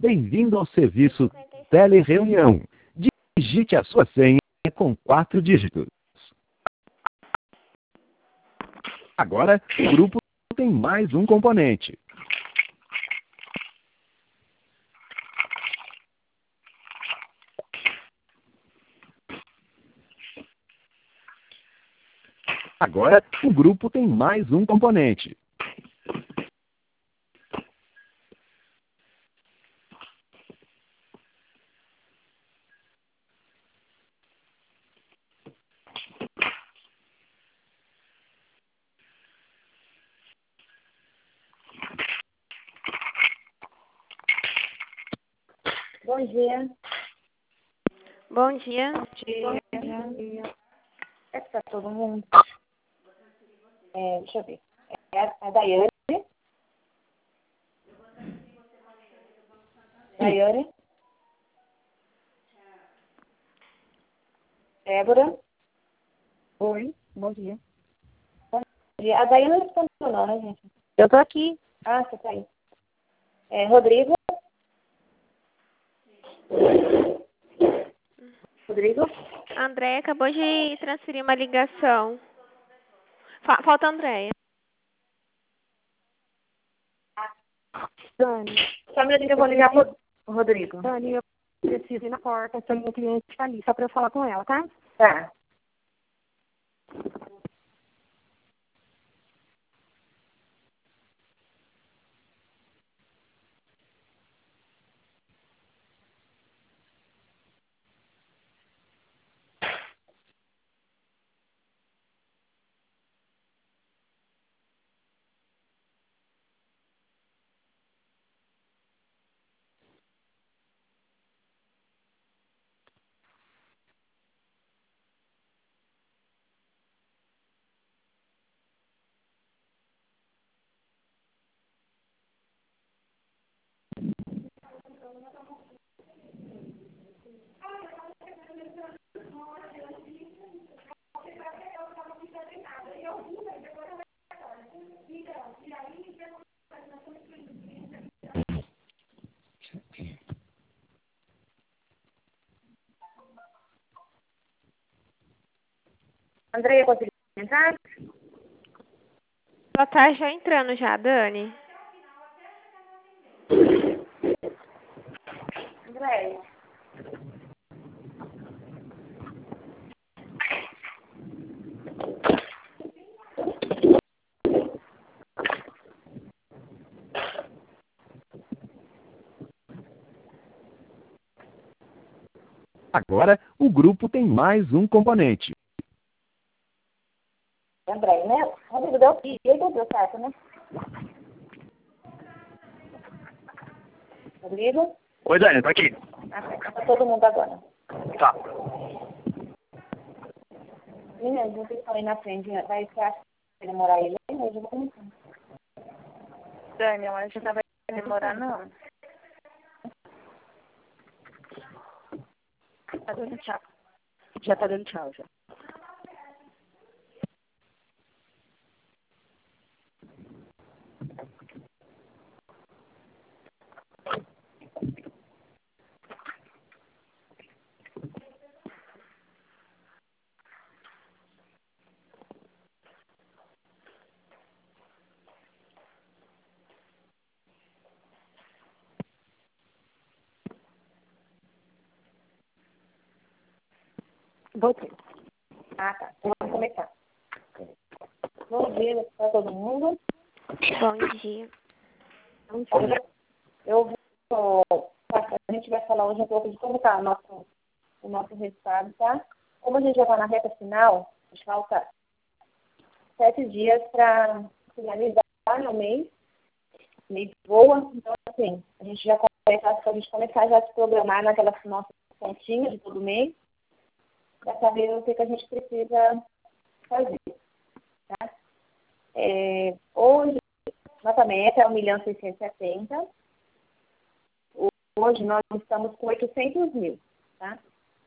Bem-vindo ao serviço Telereunião. Digite a sua senha com 4 dígitos. Agora, o grupo tem mais um componente. Agora, o grupo tem mais um componente. Bom dia. Bom dia. Bom dia. É que tá todo mundo. Deixa eu ver. É a Daiane. Daiane. Débora. Oi, bom dia. Bom dia. A Daiane não respondeu não, né, gente? Eu tô aqui. Ah, você tá aí. Rodrigo. Rodrigo. A Andréia acabou de transferir uma ligação. Falta a Andréia. Dani, Só um minutinho que eu vou ligar pro Rodrigo. Dani, eu preciso ir na porta, se a minha cliente está ali, só para eu falar com ela, tá? Tá. Andréia, conseguiu entrar? Ela tá já entrando já, Dani. Andréia. Agora, o grupo tem mais um componente. Andréia, né? Rodrigo deu aqui. E aí deu certo, né? Rodrigo? Oi, Dani, tô aqui. Tá todo mundo agora. Tá. Meninas, vocês estão aí na frente, né? Vai ser acha que vai demorar ele? Eu já vou começar. Dani, eu acho que não vai demorar, não. Tá dando tchau. Já tá dando tchau, já. Voltei. Ah, tá. Então vamos começar. Bom dia para todo mundo. Bom dia. A gente vai falar hoje um pouco de como está o nosso resultado, tá? Como a gente já está na reta final, a gente falta 7 dias para finalizar o mês. O mês voa, então assim, a gente já começar já a se programar naquelas nossas pontinhas de todo mês, para saber o que a gente precisa fazer, tá? Hoje, nossa meta é 1.670.000. Hoje nós estamos com 800 mil, tá?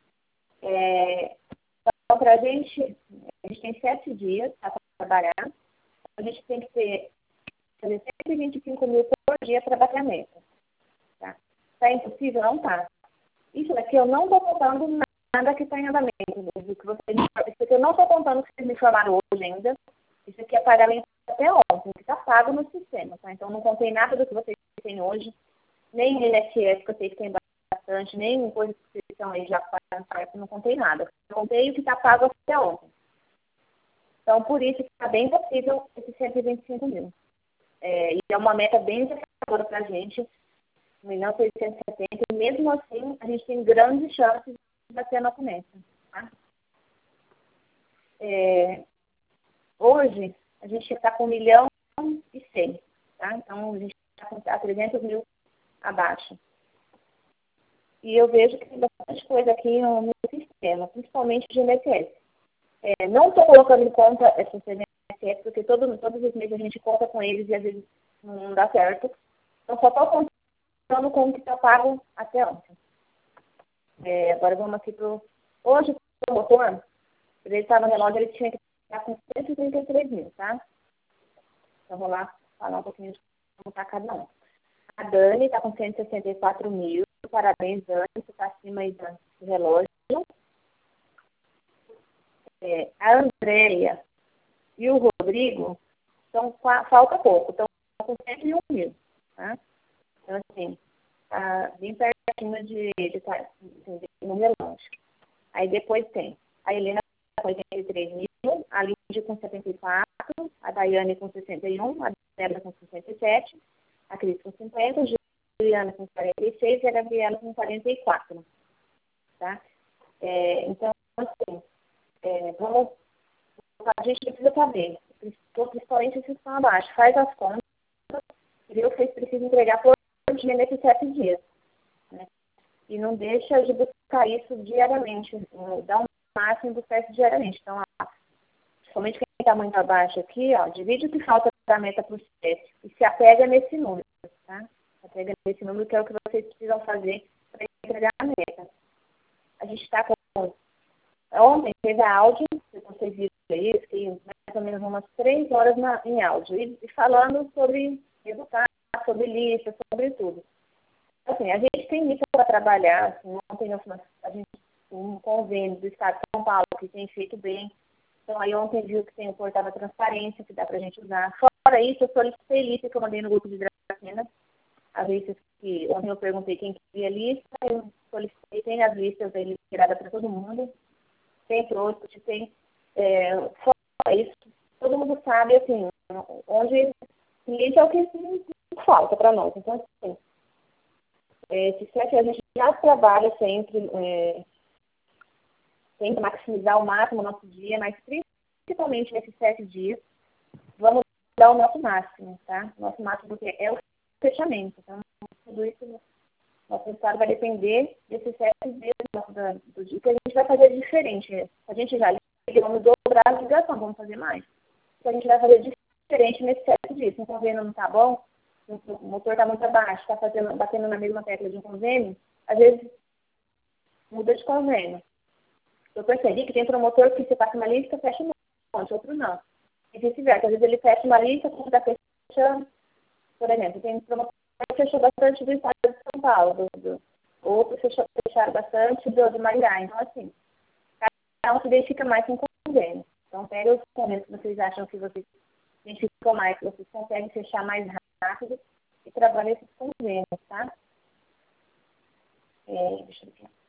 Então, para a gente tem 7 dias para trabalhar. A gente tem que fazer 125 mil por dia para bater a meta, tá? Está impossível? Não está. Isso daqui eu não estou contando nada que está em andamento. Isso aqui eu não estou contando que vocês me informaram hoje ainda. Isso aqui é pagamento até ontem, que está pago no sistema, tá? Então, não contei nada do que vocês têm hoje, nem INSS, que eu sei que tem bastante, nem coisa que vocês estão aí já pagando, não contei nada. Eu contei o que está pago até ontem. Então, por isso que está bem possível esses 125 mil. E é uma meta bem desafiadora para a gente, 1.670.000, e mesmo assim, a gente tem grandes chances de bater a nossa meta. Tá? Hoje, a gente está com 1.100.000, tá? Então, a gente está com 300 mil abaixo. E eu vejo que tem bastante coisa aqui no sistema, principalmente de INSS. Não estou colocando em conta essa INSS, porque todos os meses a gente conta com eles e às vezes não dá certo. Então, só estou contando com o que está pago até ontem. Agora vamos aqui para o... Hoje, o promotor, ele estava no relógio, ele tinha que estar com 133 mil, tá? Então, vou lá falar um pouquinho de como está cada um. A Dani está com 164 mil. Parabéns, Dani, você está acima aí do relógio. A Andréia e o Rodrigo falta pouco, estão com 101 mil. Tá? Então, assim, bem pertinho de estar no relógio. Aí depois tem a Helena com 83 mil, a Lídia com 74, a Daiane com 61, a Débora com 67, a Cris com 50, a Juliana com 46 e a Gabriela com 44. Tá? Então, assim, a gente precisa saber, principalmente se estão abaixo, faz as contas, e vocês precisam entregar por dia nesses 7 dias. Né? E não deixa de buscar isso diariamente, dá um máximo do teste diariamente. Então, somente quem está muito abaixo aqui, divide o que falta da meta para o teste e se apega nesse número, tá? Se apega nesse número que é o que vocês precisam fazer para entregar a meta. A gente está com... Ontem teve a áudio, se vocês viram isso, que mais ou menos umas 3 horas em áudio, e falando sobre educar, sobre lista, sobre tudo. Assim, a gente tem lista para trabalhar, assim, ontem a gente um convênio do Estado de São Paulo que tem feito bem. Então, aí ontem viu que tem o portal da transparência, que dá para a gente usar. Fora isso, eu solicitei lista que eu mandei no grupo de Dracena. As listas que ontem eu perguntei quem queria lista, eu solicitei, tem as listas aí liberadas para todo mundo. Tem produto, tem... fora isso, todo mundo sabe, assim, onde lista é o que falta para nós. Então, assim, esse 7 a gente já trabalha sempre... tenta maximizar ao máximo o nosso dia, mas principalmente nesses 7 dias, vamos dar o nosso máximo, tá? Nosso máximo, porque é o fechamento. Então, tudo isso, nosso resultado vai depender desses 7 dias do dia. O que a gente vai fazer diferente? A gente já liga, vamos dobrar a ligação, vamos fazer mais. O que a gente vai fazer diferente nesses 7 dias? Se um convênio não está bom, o motor está muito abaixo, está batendo na mesma tecla de um convênio, às vezes muda de convênio. Eu percebi que tem promotor que você passa uma lista, fecha um monte, outro não. E vice-versa. Às vezes ele fecha uma lista, quando está fechando, por exemplo, tem promotor que fechou bastante do estado de São Paulo, outro fecharam bastante do Maringá. Então, assim, cada um se identifica mais com o convênio. Então, pega os convênios que vocês acham que vocês se identificam mais, que vocês conseguem fechar mais rápido e trabalhar esses convênios, tá? Deixa eu ver.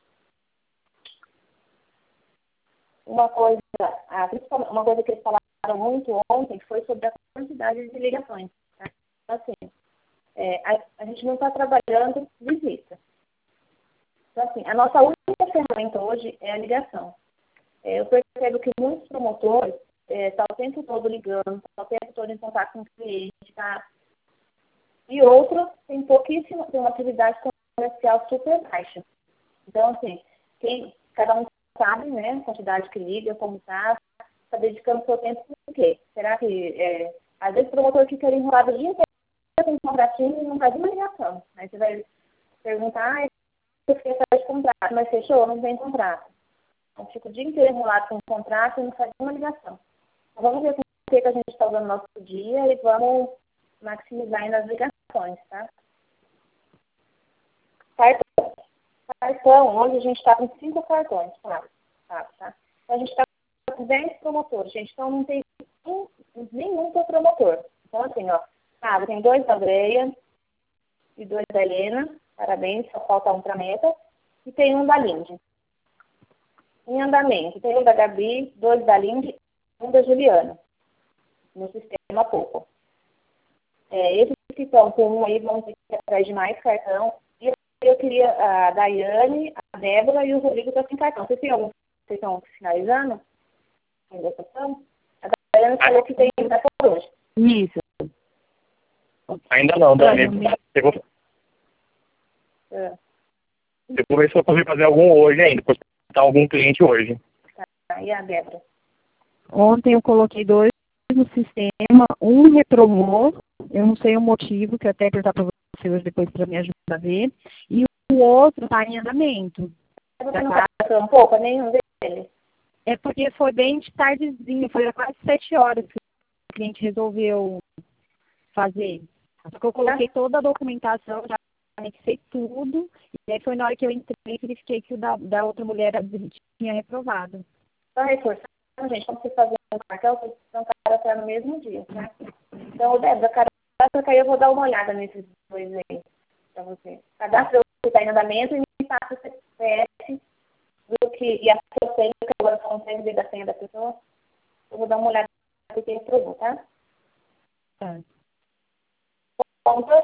Uma coisa que eles falaram muito ontem foi sobre a quantidade de ligações. Tá? Então, assim, a gente não está trabalhando visita. Então, assim, a nossa única ferramenta hoje é a ligação. Eu percebo que muitos promotores estão o tempo todo ligando, estão o tempo todo em contato com o cliente, tá? E outros tem uma atividade comercial super baixa. Então, assim, cada um sabe, né, a quantidade que liga, como está dedicando seu tempo por quê? Será que, às vezes o promotor fica enrolado o dia inteiro com um contratinho e não faz uma ligação. Aí você vai perguntar, eu fiquei atrás de contrato, mas fechou? Não tem contrato. Então fica o dia inteiro enrolado com um contrato e não faz uma ligação. Então, vamos ver com o que a gente está usando no nosso dia e vamos maximizar ainda as ligações, tá? Cartão. Cartão, hoje a gente está com 5 cartões, tá? Então, a gente está com 10 promotores, gente. Então, não tem nenhum que é promotor. Então, assim, ó, tem 2 da Andréia e 2 da Helena. Parabéns, só falta um para a meta. E tem um da Lindy. Em andamento, tem um da Gabi, 2 da Lindy e um da Juliana. No sistema pouco. Esses que estão com um aí vão ter que ir atrás de mais cartão. E eu queria a Daiane, a Débora e o Rodrigo estão sem cartão. Vocês têm algum? Vocês estão finalizando? A Daiane falou que tem ainda por hoje. Isso. Ainda não, Dani. Eu vou ver se eu consigo fazer algum hoje ainda. Depois tá algum cliente hoje. Tá, e a Débora? Ontem eu coloquei 2 no sistema, um reprovou, eu não sei o motivo, que eu até perguntar para você hoje depois para me ajudar a ver, e o outro está em andamento. Você não passou um pouco, nenhum deles? É porque foi bem de tardezinho, foi quase 7 horas que o cliente resolveu fazer. Porque eu coloquei toda a documentação, já anexei tudo, e aí foi na hora que eu entrei e verifiquei que o da outra mulher tinha reprovado. Só reforçando, gente, como vocês fazem um cartão, vocês precisam cadastrar no mesmo dia, tá? Então, Débora, cadastra que aí eu vou dar uma olhada nesses 2 aí, para você. Cadastra o que está em andamento e me passa o CPF e a sua senha, que agora eu não sei da senha da pessoa. Eu vou dar uma olhada no que ele provou, tá? Tá. Contas.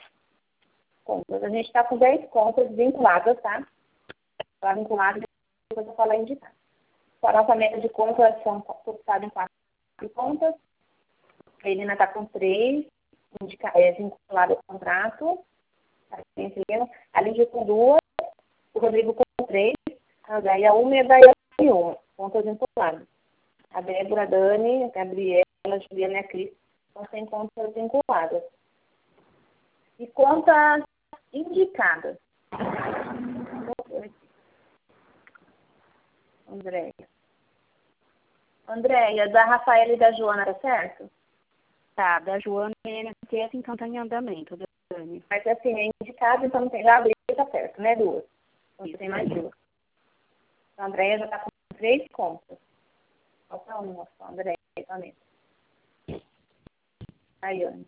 A gente está com 10 contas vinculadas, tá? Está vinculada, depois eu vou falar indicar. A nossa meta de contas são fixadas em 4 contas. A Helena está com 3, vinculada ao contrato. A Lídia com 2, o Rodrigo com 3, a Gaia 1 e a Gaia 1, contas vinculadas. A Débora, a Dani, a Gabriela, a Juliana e a Cris estão sem contas vinculadas. E contas indicadas. Andréia, da Rafaela e da Joana, tá certo? Tá, da Joana e NSS, então tá em andamento, Dani. Mas assim, é indicado, então não tem já abrir, tá certo, né? 2. Então tem mais 2. A Andréia já tá com 3 contas. Falta uma só, Andréia, também. Daiane,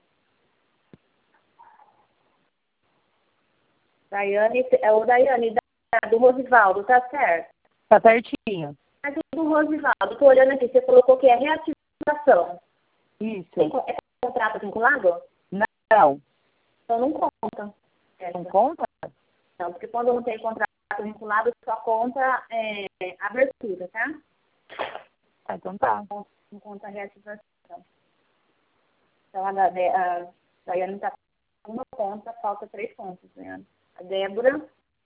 do Rosivaldo, tá certo? Tá certinho. Mas do Rosivaldo, tô olhando aqui, você colocou que é reativação. Isso. É contrato vinculado? Não. Então não conta. Não conta? Não, porque quando não tem contrato vinculado, só conta abertura, tá? Então tá. Não conta reativação. Então a Daiane está com uma conta, falta 3 contas, né? A Débora.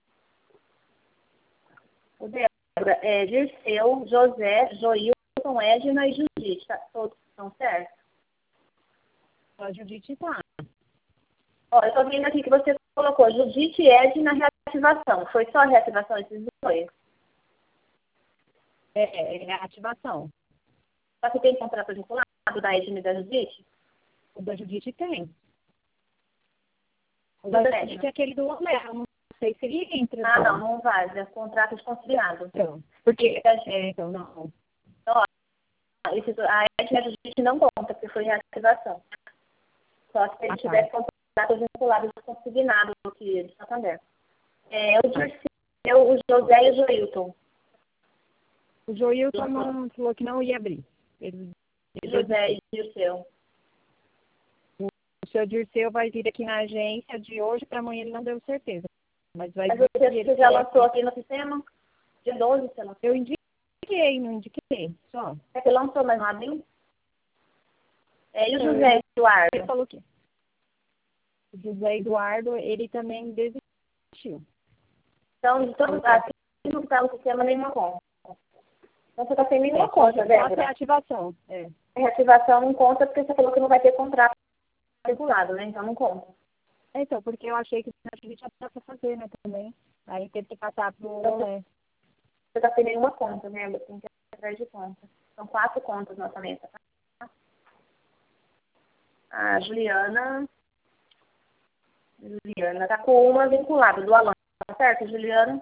O Débora é Dirceu, José, Joilton, Edna e Judite. Tá, todos estão certos? A Judite tá. Ó, eu tô vendo aqui que você colocou Judite e Edna na reativação. Foi só a reativação esses 2? É a ativação. Só que tem contrato vinculado da Edna e da Judite? O da Judite tem. O da Judite é aquele do Léo. Não sei se ele entra. Não vai. É contrato desconsiderado. Então, porque... então, não. Então, ó, a Edna e a Judite não conta, porque foi reativação. Só se ele tivesse contrato vinculado consignado do que de Santander. O José e o Joilton. O Joilton não falou que não ia abrir. José e Dirceu. O seu Dirceu vai vir aqui na agência de hoje para amanhã, ele não deu certeza. Mas você já lançou aqui no sistema? Dia 12, você lançou? Eu indiquei, não indiquei, só. É que lançou, mas não abriu? E o José Eduardo? Ele falou que o José Eduardo, ele também desistiu. Então, de todo aqui não está no sistema nenhuma conta. Então, você está sem nenhuma conta, Débora. Só reativação. A reativação não conta porque você falou que não vai ter contrato vinculado, né? Então, não conta. Então, porque eu achei que a gente já dá para fazer, né, também. Aí teve que passar pro... Você está sem nenhuma conta, né? Você tem que ir atrás de conta. São 4 contas na nossa meta, tá? A Juliana está com uma vinculada do Alan. certo, Juliana?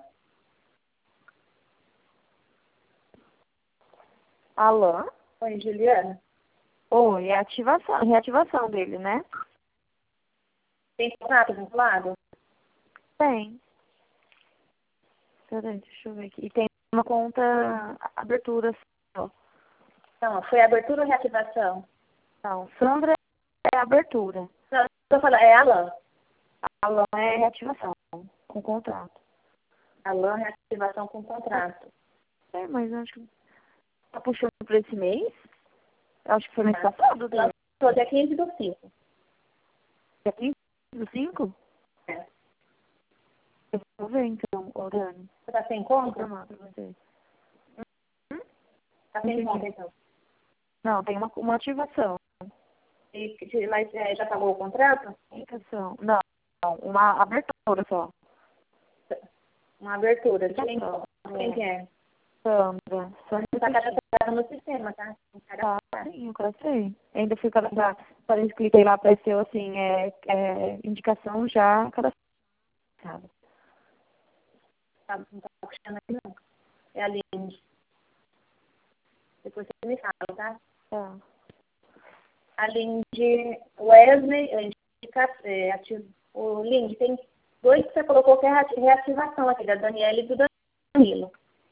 Alô? Oi, Juliana. Oi, é reativação dele, né? Tem contrato vinculado? Tem. Peraí, deixa eu ver aqui. E tem uma conta abertura só. Não, foi abertura ou reativação? Não, Sandra é abertura. Não, estou falando, é Alan. Alô é reativação, com contrato. Alan, reativação com contrato. É, mas eu acho que tá puxando pra esse mês? Eu acho que foi mês passado, né? Lançou dia 15/5. Dia 15 do 5? É. Eu vou ver então, ô Dani. Você tá sem conta? Informar pra você. Tá sem conta, então. Não, tem uma ativação. Mas já pagou o contrato? Ativação. Não, uma abertura só. Uma abertura. Quem que é? Sandra. Você tá cadastrado no sistema, tá? Sim, eu cadastrei. Ainda fui cadastrar. Quando eu cliquei lá, apareceu assim, indicação já cadastrada. Não tá puxando aqui, não. É a Lindy. Depois você me fala, tá? Tá. A Lindy Wesley, o Lindy, tem 2 que você colocou que é reativação aqui, da Daniela e do Danilo.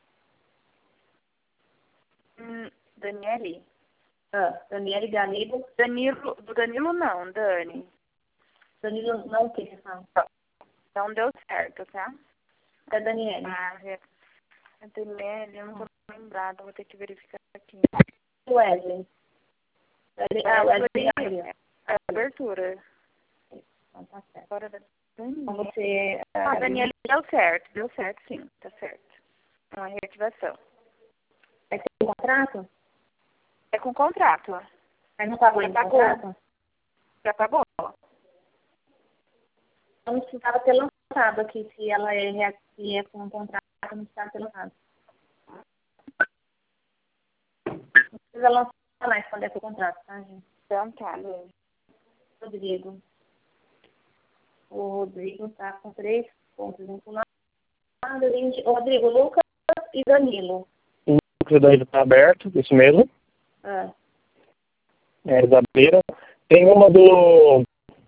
Daniele? Daniela e Danilo. Do Danilo não, Dani. Danilo não o que você fala? Não deu certo, tá? Da Daniela. A Daniele, eu não tô lembrada, vou ter que verificar aqui. Wesley. Wesley. A abertura. Então, tá certo. Fora da Então você... A Daniela deu certo sim, tá certo. É uma reativação. Vai ter um contrato? É com contrato. Mas não pagou em contrato? Já pagou? Não precisava ter lançado aqui, se ela é com contrato, não precisava ter lançado. Não precisa lançar mais quando é com contrato, tá, gente? Então tá. Rodrigo. O Rodrigo tá com 3 pontos vinculados. Rodrigo, Lucas e Danilo. O núcleo da ilha está aberto, isso mesmo. Isabela. Tem uma do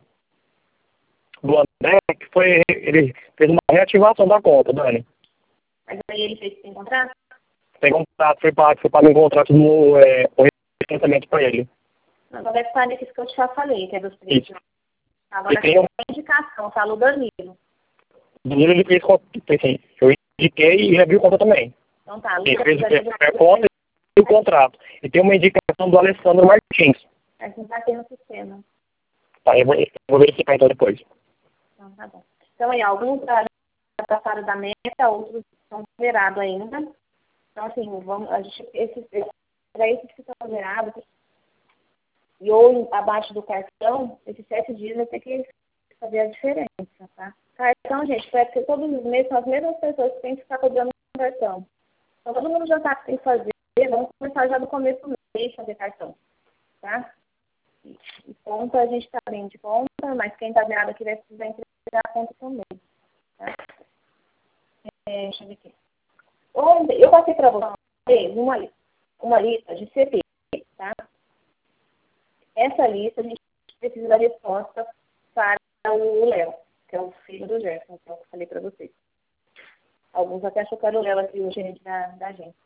André, que ele fez uma reativação da conta, Dani. Mas aí ele fez sem contrato? Tem contrato, foi pago um contrato no recentemente para ele. Não, então deve estar nesse que eu já falei, que é dos 3. Isso. Agora tem uma indicação, fala o Danilo. Danilo ele fez assim, eu indiquei e reviu conta também. Então tá, Ele fez a conta e o contrato. E tem uma indicação do Alessandro Martins. Mas não está aqui no sistema. Tá, eu vou verificar então depois. Então tá bom. Então aí, alguns já passaram da meta, outros estão zerados ainda. Então assim, para esses que estão zerados, e ou abaixo do cartão, esses 7 dias vai ter que fazer a diferença, tá? Cartão, gente, vai ser todos os meses, são as mesmas pessoas que têm que ficar cobrando o cartão. Então todo mundo já sabe o que tem que fazer, vamos começar já do começo do mês fazer cartão, tá? E conta, a gente está bem de conta, mas quem está zerado aqui vai precisar entregar a conta também, tá? Deixa eu ver aqui. Ontem, eu passei para vocês uma lista de CP, tá? Essa lista a gente precisa da resposta para o Léo, que é o filho do Gerson, que eu falei para vocês. Alguns até achou que era o Léo aqui, o gerente da agência.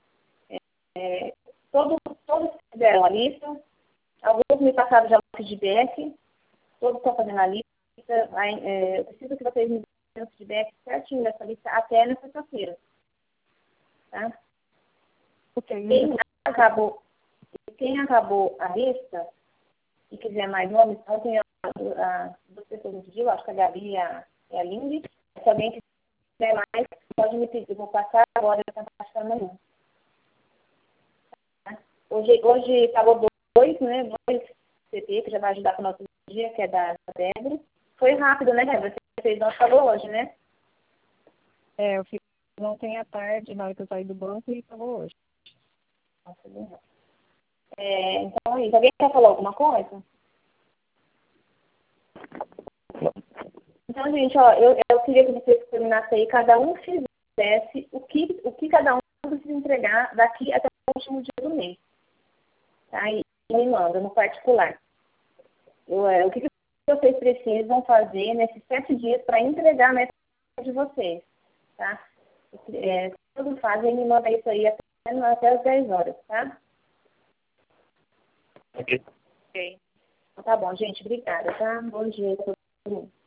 Todos fizeram a lista, alguns me passaram já o feedback, todos estão fazendo a lista. Eu preciso que vocês me deem o feedback certinho dessa lista até na sexta-feira. Tá? Quem acabou a lista e quiser mais nomes, então tem as 2 pessoas que pediu, acho que a Gabi e a Lindy. Se alguém quiser mais, pode me pedir. Vou passar agora essa parte da manhã. Tá? Hoje acabou 2, né? 2 CP, que já vai ajudar com o nosso dia, que é da Débora. Foi rápido, né, Débora? Vocês não falou hoje, né? Eu fiz ontem à tarde, na hora que eu saí do banco, e falou hoje. Nossa, bem rápido. Então, isso. Alguém quer falar alguma coisa? Então, gente, ó, eu queria que vocês combinassem aí, cada um fizesse o que cada um precisa entregar daqui até o último dia do mês. Tá? E me manda no particular. O que vocês precisam fazer nesses 7 dias para entregar a meta de vocês. Tá? Todos fazem, me manda isso aí até as 10 horas, tá? Ok. Ok. Então, tá bom, gente. Obrigada, tá? Bom dia a todo mundo.